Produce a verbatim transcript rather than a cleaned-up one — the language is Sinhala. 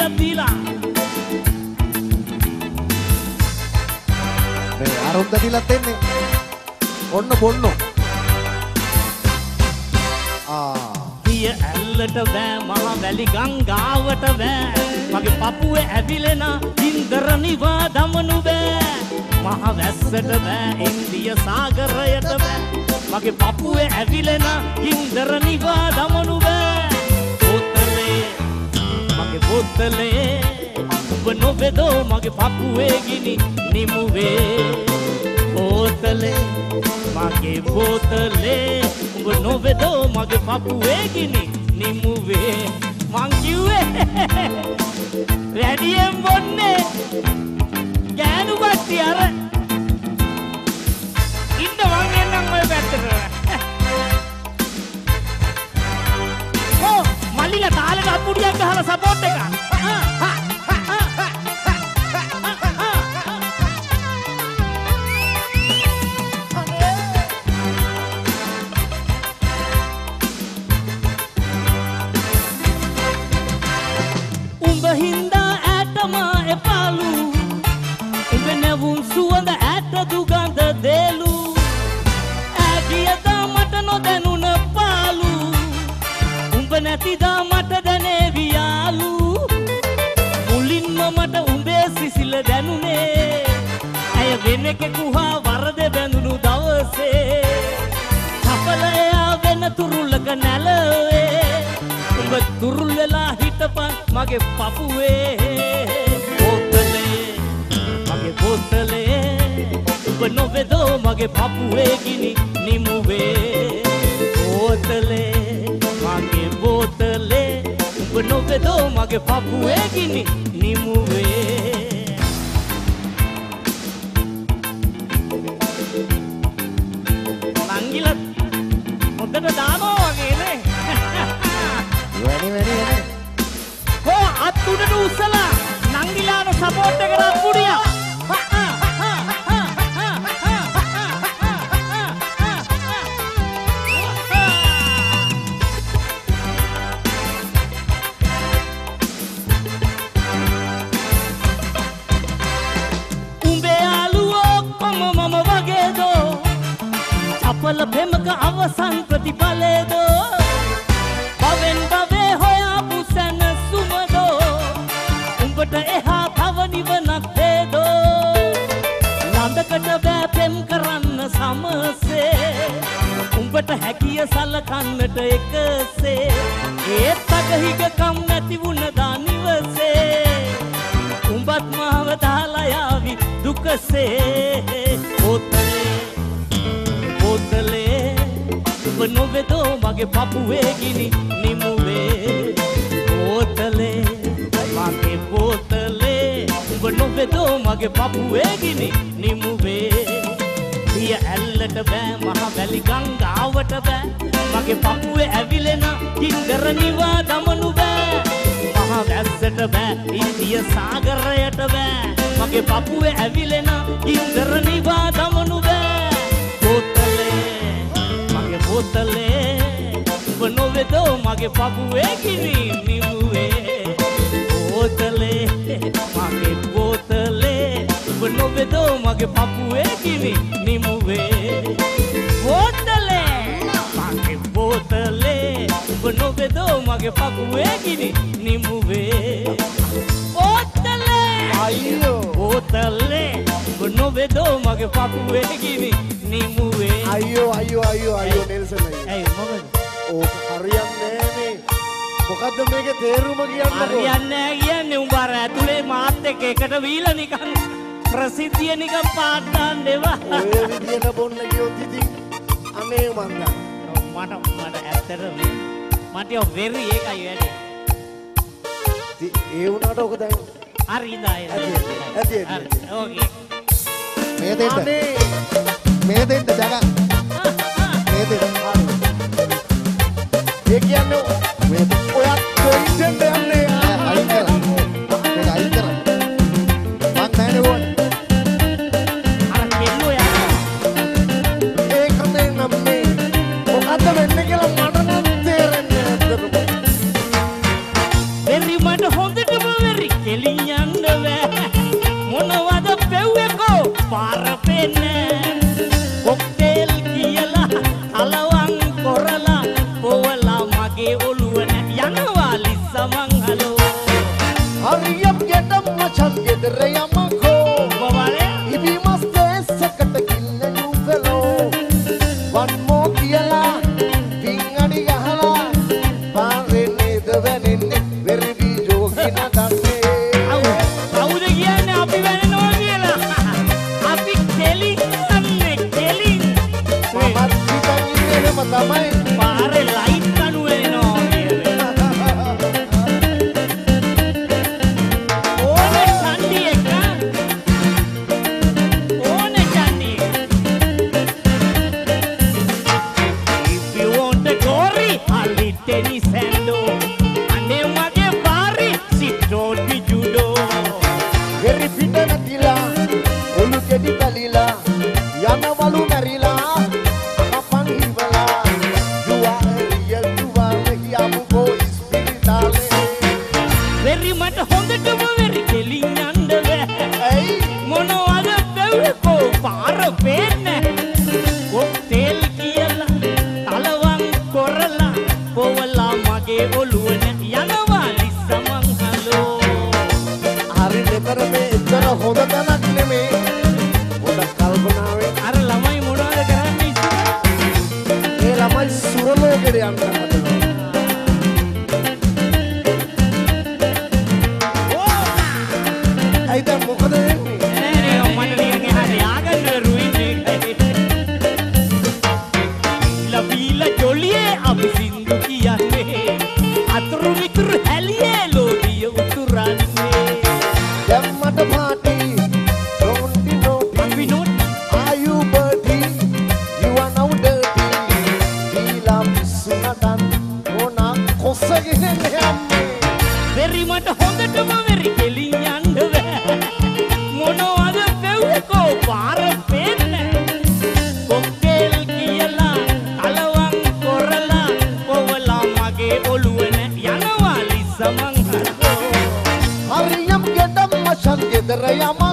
ගීයක් දීලා. මේ අරුන්දටිලත් එන්නේ. ඔන්න බොන්නෝ. ආ. පිය ඇල්ලට බෑ මහ වැලි ගංගාවට බෑ. මගේ පපුවේ ඇවිලෙන ඉන්දර නිවා දමනු බෑ. මහ වැස්සට බෑ ඉන්දිය සාගරයට බෑ. මගේ පපුවේ ඇවිලෙන ඉන්දර නිවා දමනු බෑ. බෝතලේ මගේ බෝතලේ ඔබ නොබෙදෝ මගේ පපුවේ ගිනි නිමුවේ. බෝතලේ මගේ බෝතලේ ඔබ නොබෙදෝ මගේ පපුවේ ගිනි නිමුවේ. මං කිව්වේ වැඩියෙන් බොන්නේ ගෑනු කට්ටිය අර ඉන්න මං එන්නම් ඔය පැත්තට. ඕ මල්ලිලා තාලෙට අපුඩියක් ගහලා සපෝට් එක. උඹ හින්දා ඇටමා එපාලු. උඹ නැවුම් සුවඳ ඇට දුගඳ දේලු. ඇගියදා මට නොදැනුන පාලු. උඹ නැතිදා මට දැනේවි යාලු. මුලින්ම මට උඹේ සිසිල දැනුනේ. ඇය වෙන කෙකු හා වරද බැඳුණු දවසේ. කපලයා වෙන තුරුලක නැලවේ. උඹ තුරුල් වෙලා හිටපන් මගේ පපුවේ. බෝතලේ මගේ බෝතලේ ඔබ නොබෙදෝ මගේ පපුවේ ගිනි නිමුවේ. බෝතලේ මගේ බෝතලේ ඔබ නොබෙදෝ මගේ පපුවේ ගිනි නිමුවේ. නංගිලා හොඳට දානවා වගේ නේ. වැඩි වැඩි වැඩි. කෝ අත් උඩට උස්සලා නංගිලාන සපෝට් එකට අපුඩිය. උඹේ යාළුවෝ ඔක්කොම මම වගේදෝ. චපල බෙමක අවසන් ප්‍රතිඵලේදෝ. බවෙන් බවේ හොයාපු සැනසුමදෝ. උඹට එහා තව නිවනක් වේදෝ. ළඳකට බෑ පෙම් කරන්න සමසේ. උඹට හැකිය සලකන්නට එකසේ. ඒත් අගහිගකම් නැති වුණදා නිවසේ. උඹත් මාව දාලා යාවි දුකසේ. බෝතලේ බෝතලේ ඔබ නොබෙදෝ මගේ පපුවේ ගිනි නිමුවේ. බෝතලේ මගේ බෝතලේ ඔබ නොබෙදෝ මගේ පපුවේ ගිනි නිමුවේ. පිය ඇල්ලට බෑ මහ වැලි ගංගාවට බෑ. මගේ පපුවේ ඇවිලෙන ඉන්දර නිවා දමනු බෑ. මහ වැස්සට බෑ ඉන්දිය සාගරයට බෑ. මගේ පපුවේ ඇවිලෙන ඉන්දර නිවා දමනු බෑ. බෝතලේ මගේ බෝතලේ ඔබ නොබෙදෝ මගේ පපුවේ ගිනි නිමුවේ. බෝතලේ මගේ බෝතලේ ඔබ නොබෙදෝ මගේ පපුවේ ගිනි නිමුවේ. බෝතලේ මගේ බෝතලේ ඔබ නොබෙදෝ මගේ පපුවේ ගිනි නිමුවේ. බෝතලේ අයියෝ. බෝතලේ ඔබ නොබෙදෝ මගේ පපුවේ ගිනි නිමුවේ. අයියෝ අයියෝ අයියෝ අයියෝ නෙල්සන් අයියෝ. ඇයි මොකද? ඕක හරියන්නේ නෑනේ. මොකද්ද මේකේ තේරුම කියන්නකෝ. හරියන්නේ නෑ කියන්නේ උඹ අර ඇතුලේ මාත් එක්ක එකට වීලා නිකන් ප්‍රසිද්ධිය නිකන් පාත් දාන්න එවා. ඔය විදියට බොන්න ගියොත් ඉතින් අනේ මන්දා. මට මට ඇත්තටම මට යෝ වෙරි ඒකයි වැඩි. ඒ වුණාට ඔක දැන් හරි ඉඳලා ඇති ඇති. ඕකේ. මේ දෙන්න. මේ දෙන්න ජග. මේ දෙන්න. ඒ කියන්නේ මේ ඔයත් කොයින්ද යන්නේ? අයින් කරන්න. මේක අයින් කරන්න. මං නැනේ ඕනේ. අර කෙල්ලෝ යනවා. ඒක මේ නම් මේ මොකද්ද වෙන්නේ කියලා මට නම් තේරෙන්නේ නැද්ද? වෙරි මට හොඳටම වෙරි. එහෙම තමයි. පාරේ ලයිට් කණුව එනවා. ඕනේ චන්ඩි එක. ඕනේ චන්ඩි. If you want a gory, I'll eat any sando. අනේ මගේ පාරේ සිටෝඩ් විජුඩෝ. වෙරි පිට නැතිලා ඔලු කෙඩි පැලිලා යනවලු මැරිලා අපන් හිවලා ජුවාරිය ජුවාරි යමුකෝ ඉස්පිරිතාලේ. වෙරි මට හොඳටම වෙරි කෙලින් යන්න බෑ. ඇයි මොනවද බැව්කෝ පාර පේන්නේ. කොක්ටේල් කියලා තලවම් කරලා පොවලා මගේ ඔළුව නැ යනවා ලිස්සමන් හලෝ. හරි දෙතර මේ එතන හොඳ තැනක් නෙමේ. හොඳ කල්පනාවේ අර ළමයි මොනවද කරන්නේ ඉස්සර? ඒ ළමයි සුරලෝකෙට යන්න හදනවා. ඇයි දැන් මොකද වෙන්නේ? නෑ නෑ මට නිකන් එහාට යාගන්න රුයින්නේ. ලබීලා ජොලියේ අපි සින්දු කියන්නේ අතුරු මිතුරු හැලියේ ලෝදිය උතුරන්නේ. දැම්මට පාටි රොන්ටි නෝටි අපි not are you birdie you are now dirty දීලා පිස්සුනටන් මොනා කොස්සගෙන යන්නේ. වෙරි මට හොඳටම වෙරි කෙලින් යන්න බෑ. මොනවද බැව්කෝ පාර පේන්නේ. කොක්ටේල් කියලා තලවම් කරලා පොවලා මගේ ඔළුව නැ යනවා ලිස්සමන් හලෝ. හරියම් ගෙඩම් මචන් ගෙදර යම